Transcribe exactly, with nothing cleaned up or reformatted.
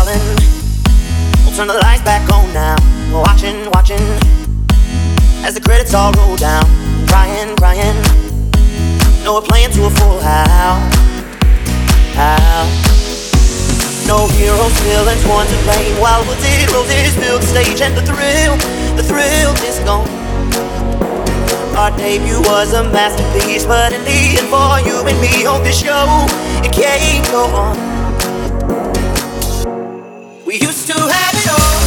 darling. We'll turn the lights back on now. We're watching, watching as the credits all roll down. Crying, crying. No, we're playing to a full house. House. No heroes, villains, one to blame. While wooded roses fill the stage, and the thrill, the thrill is gone. Our debut was a masterpiece, but in the end, for you and me on this show, it can't go on. We used to have it all.